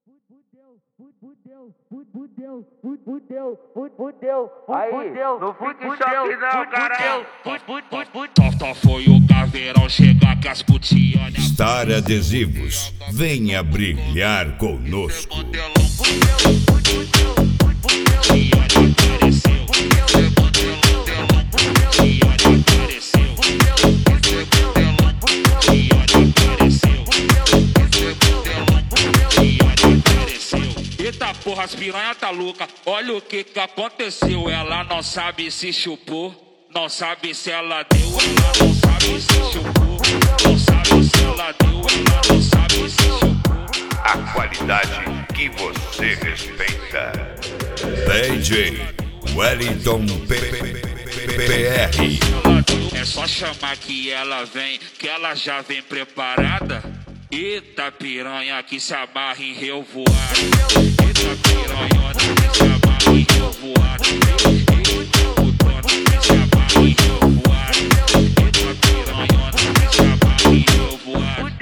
Aí, não fica em choque não, caralho. Tó foi o caveirão chegar com as putinhas. Star Adesivos, venha brilhar conosco. Eita porra, as piranha tá louca. Olha o que aconteceu. Ela não sabe se chupou, não sabe se ela deu. Ela não sabe se chupou, não sabe se ela deu. Ela não sabe se chupou. A qualidade que você respeita. DJ Wellington PR. É só chamar que ela vem, que ela já vem preparada. Eita piranha que se amarra em revoada. Eita piranhona que se amarra em revoada. Eita putona que se amarra em revoada. Eita piranhona que se amarra em revoada.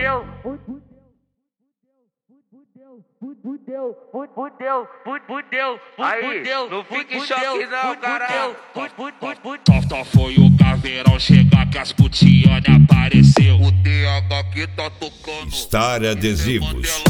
Fudeu. Aí, não fica em choque não, caralho. Tó foi o caveirão chegar que as putinhas apareceu. O TH que tá tocando. Star Adesivos.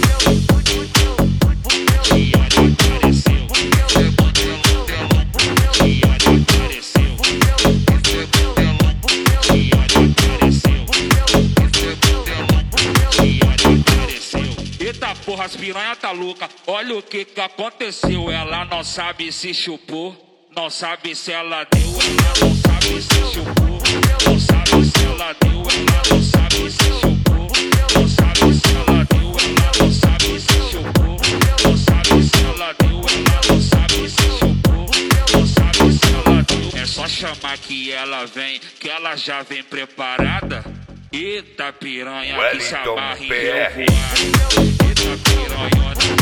Eita porra, as piranha tá louca. Olha o que aconteceu. Ela não sabe se chupou, não sabe se ela deu. Ela não sabe se chupou, não sabe se ela deu. Ela não sabe se chupou, não sabe se ela deu. Ela não sabe se chupou, não sabe se ela deu. Ela não sabe se chupou, não sabe se ela deu. É só chamar que ela vem, que ela já vem preparada. Eita piranha que se Wellington amarra em PR. revoada. Eita piranhona